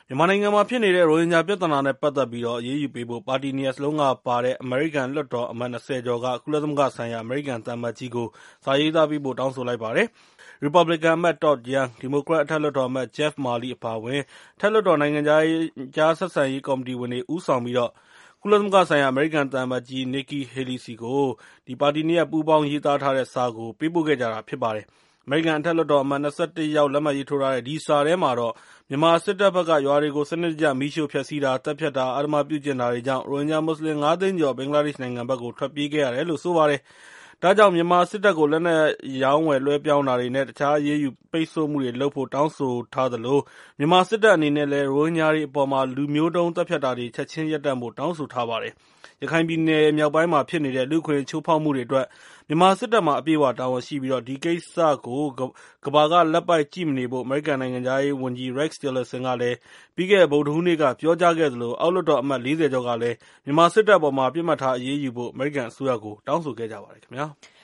မြန်မာနိုင်ငံမှာဖြစ်နေတဲ့ရိုဟင်ဂျာပြဿနာနဲ့ပတ်သက်ပြီးအရေးယူပေးဖို့ပါတီနှစ်ရပ်စလုံးကပါတဲ့အမေရိကန်လွှတ်တော်အမတ်20ကျော်ကကုလသမဂ္ဂဆိုင်ရာအမေရိကန်သံအမတ်ကြီးကိုစာရေးသားပေးပို့တောင်းဆိုလိုက်ပါတယ်။ ရီပတ်ဘလစ်ကန်အမတ် Todd Young, ဒီမိုကရက်အထက်လွှတ်တော်အမတ် Jeff Merkley အပါအဝင် အထက်လွှတ်တော်နိုင်ငံခြားဆက်ဆံရေးကော်မတီဝင်တွေဦးဆောင်ပြီး ကုလသမဂ္ဂဆိုင်ရာအမေရိကန်သံအမတ်ကြီး Nikki Haley ဆီကို ပါတီနှစ်ရပ်ပူးပေါင်းရေးသားထားတဲ့စာကိုပေးပို့ခဲ့ကြတာဖြစ်ပါတယ်။ အမေရိကန်အထက်လွှတ်တော်အမတ်21ယောက်လက်မှတ်ရေးထိုးထားတဲ့ဒီစာထဲမှာမြန်မာစစ်တပ်ဘက်ကရွာတွေကိုစနစ်တကျမီးရှို့ဖျက်ဆီးတာ၊သတ်ဖြတ်တာ၊ အဓမ္မပြုကျင့်တာတွေကြောင့်ရိုဟင်ဂျာမွတ်စလင်5သိန်းကျော်ဘင်္ဂလားဒေ့ရှ်နိုင်ငံဘက်ကိုထွက်ပြေးခဲ့ရတယ်လို့ဆိုပါတယ်။ ဒါကြောင့်မြန်မာစစ်တပ်ကိုလက်နက်ရောင်းဝယ်လွှဲပြောင်းတာတွေနဲ့တခြားအရေးယူပိတ်ဆို့မှုတွေလုပ်ဖို့တောင်းဆိုထားသလိုမြန်မာစစ်တပ်အနေနဲ့လည်းရိုဟင်ဂျာတွေအပေါ် လူမျိုးတုံးသတ်ဖြတ်တာတွေချက်ချင်းရပ်တန့်ဖို့တောင်းဆိုထားပါတယ်။ ရခိုင်ပြည်နယ်မြောက်ပိုင်းမှာဖြစ်နေတဲ့လူ့အခွင့်အရေးချိုးဖောက်မှုတွေအတွက်မြန်မာစစ်တပ်မှာအပြည့်အဝတာဝန်ရှိပြီးဒီကိစ္စကိုကမ္ဘာကလက်ပိုက်ကြည့်မနေဖို့အမေရိကန်နိုင်ငံခြားရေးဝန်ကြီး Rex Tillerson ကလည်းပြီးခဲ့တဲ့ဗုဒ္ဓဟူးနေ့ကပြောကြားခဲ့သလိုအောက်လွှတ်တော်အမတ်40ကျော်ကလည်းမြန်မာစစ်တပ်အပေါ်ပစ်မှတ်ထားအရေးယူဖို့အမေရိကန်အစိုးရကိုတောင်းဆိုခဲ့ကြပါတယ်ခင်ဗျာ။